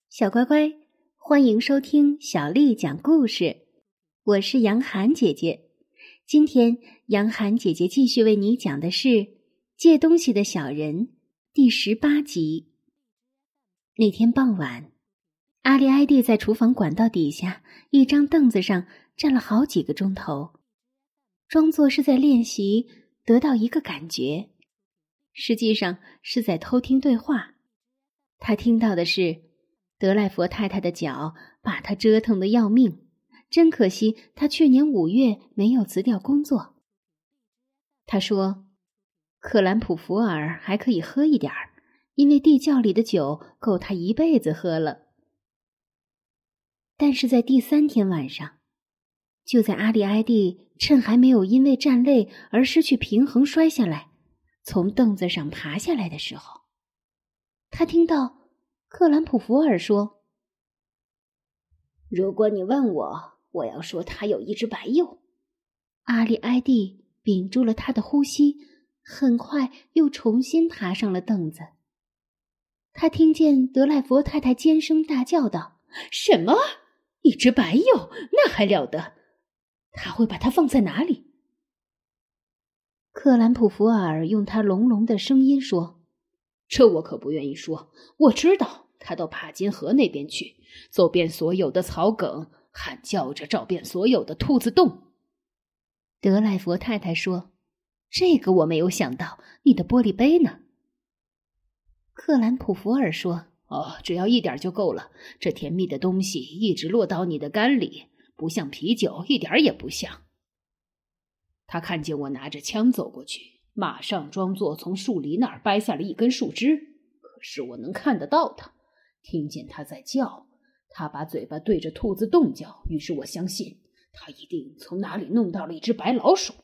小乖乖，欢迎收听小丽讲故事，我是杨涵姐姐。今天杨涵姐姐继续为你讲的是《借东西的小人》第18集。那天傍晚，阿丽埃蒂在厨房管道底下一张凳子上站了好几个钟头，装作是在练习得到一个感觉，实际上是在偷听对话。他听到的是德赖佛太太的脚把他折腾得要命，真可惜他去年5月没有辞掉工作。他说克兰普福尔还可以喝一点儿，因为地窖里的酒够他一辈子喝了。但是在第3天晚上，就在阿丽埃蒂趁还没有因为站累而失去平衡摔下来，从凳子上爬下来的时候，他听到克兰普福尔说：如果你问我，我要说他有一只白鼬。阿丽埃蒂屏住了他的呼吸，很快又重新爬上了凳子。他听见德赖佛太太尖声大叫道：什么？一只白鼬？那还了得！他会把它放在哪里？克兰普福尔用他隆隆的声音说：这我可不愿意说，我知道他到帕金河那边去，走遍所有的草梗，喊叫着找遍所有的兔子洞。德赖佛太太说：这个我没有想到，你的玻璃杯呢？克兰普福尔说：只要一点就够了，这甜蜜的东西一直落到你的肝里，不像啤酒，一点也不像。他看见我拿着枪走过去，马上装作从树篱那儿掰下了一根树枝，可是我能看得到他，听见他在叫，他把嘴巴对着兔子洞叫，于是我相信他一定从哪里弄到了一只白老鼠。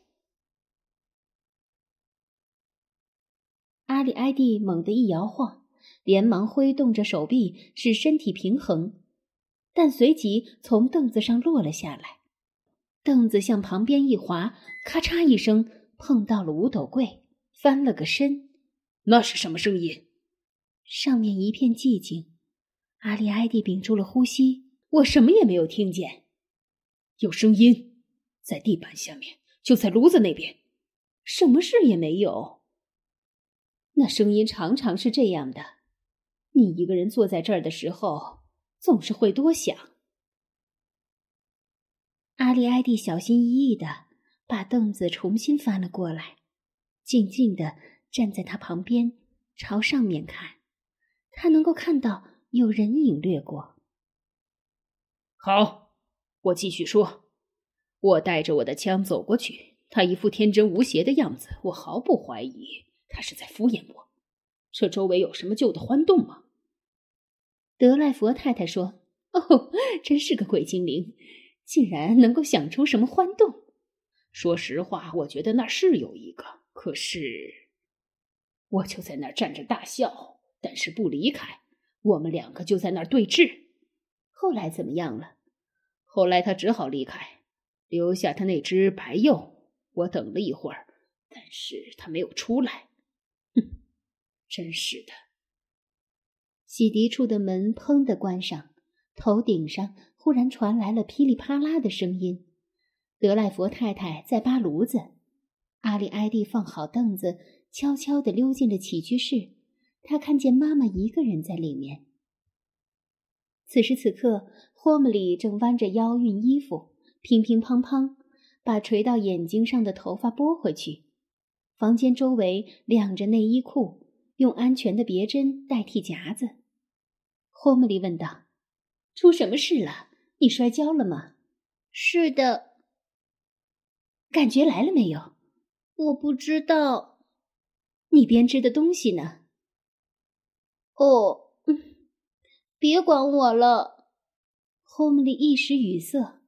阿丽埃蒂猛地一摇晃，连忙挥动着手臂使身体平衡，但随即从凳子上落了下来，凳子向旁边一滑，咔嚓一声碰到了五斗柜，翻了个身。那是什么声音？上面一片寂静。阿丽埃蒂屏住了呼吸，我什么也没有听见。有声音，在地板下面，就在炉子那边。什么事也没有。那声音常常是这样的，你一个人坐在这儿的时候，总是会多想。阿丽埃蒂小心翼翼地把凳子重新翻了过来，静静地站在他旁边，朝上面看。他能够看到有人影掠过。好，我继续说。我带着我的枪走过去，他一副天真无邪的样子，我毫不怀疑他是在敷衍我。这周围有什么旧的獾洞吗？德赖佛太太说：真是个鬼精灵，竟然能够想出什么獾洞。说实话，我觉得那是有一个，可是我就在那儿站着大笑，但是不离开，我们2个就在那儿对峙。后来怎么样了？后来他只好离开，留下他那只白鼬。我等了一会儿，但是他没有出来。真是的。洗涤处的门砰地关上，头顶上忽然传来了噼里啪啦的声音。德赖佛太太在扒炉子，阿丽埃蒂放好凳子，悄悄地溜进了起居室。她看见妈妈一个人在里面。此时此刻，霍姆里正弯着腰熨衣服，乒乒乓乓把垂到眼睛上的头发拨回去。房间周围晾着内衣裤，用安全的别针代替夹子。霍姆里问道：出什么事了？你摔跤了吗？是的。感觉来了没有？我不知道。你编织的东西呢？别管我了。霍姆里一时语塞。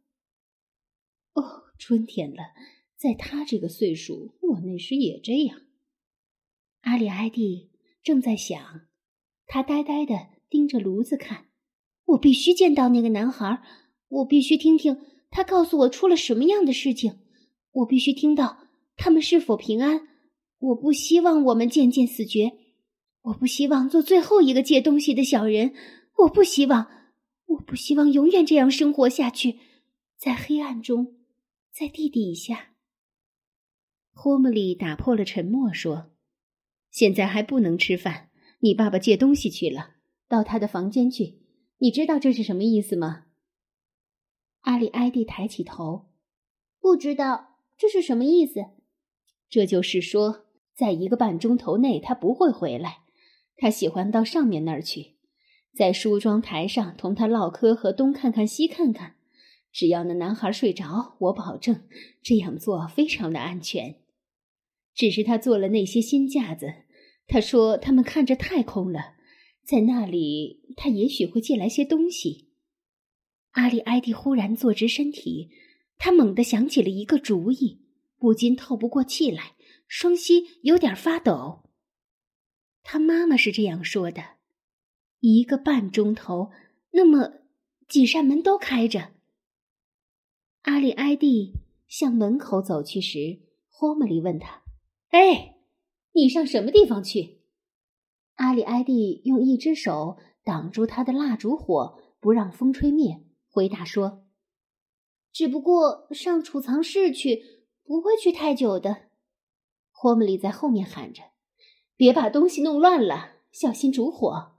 春天了，在他这个岁数，我那时也这样。阿丽埃蒂正在想，他呆呆地盯着炉子看。我必须见到那个男孩，我必须听听他告诉我出了什么样的事情，我必须听到他们是否平安。我不希望我们渐渐死绝，我不希望做最后一个借东西的小人， 我不希望永远这样生活下去，在黑暗中，在地底下。 霍姆利打破了沉默说：现在还不能吃饭，你爸爸借东西去了，到他的房间去。你知道这是什么意思吗？ 阿里埃蒂抬起头，不知道，这是什么意思？ 这就是说，在1个半钟头内他不会回来，他喜欢到上面那儿去，在梳妆台上同他唠嗑和东看看西看看。只要那男孩睡着，我保证这样做非常的安全。只是他做了那些新架子，他说他们看着太空了，在那里他也许会借来些东西。 阿里埃蒂忽然坐直身体，他猛地想起了一个主意，不禁透不过气来，双膝有点发抖。他妈妈是这样说的：1个半钟头，那么几扇门都开着。阿里埃蒂向门口走去时，霍姆利问他： 哎，你上什么地方去？ 阿里埃蒂用一只手挡住他的蜡烛火，不让风吹灭，回答说：只不过上储藏室去，不会去太久的。 霍姆利在后面喊着：别把东西弄乱了，小心烛火。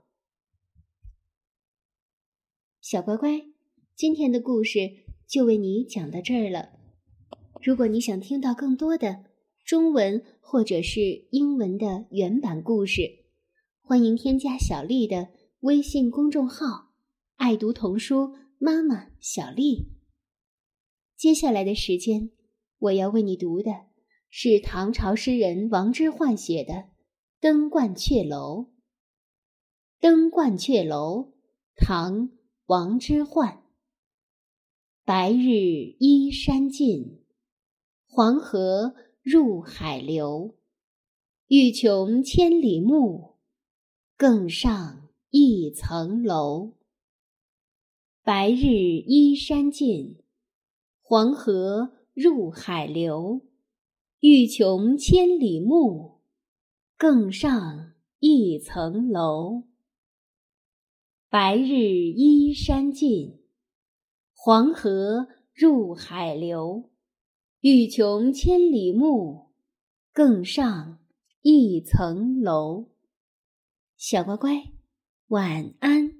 小乖乖，今天的故事就为你讲到这儿了。如果你想听到更多的中文或者是英文的原版故事，欢迎添加小丽的微信公众号“爱读童书妈妈小丽”。接下来的时间，我要为你读的是唐朝诗人王之涣写的《登鹳雀楼》。《登鹳雀楼》，唐·王之涣。白日依山尽，黄河入海流。欲穷千里目，更上一层楼。白日依山尽，黄河入海流。欲穷千里目，更上一层楼。白日依山尽，黄河入海流。欲穷千里目，更上一层楼。小乖乖，晚安。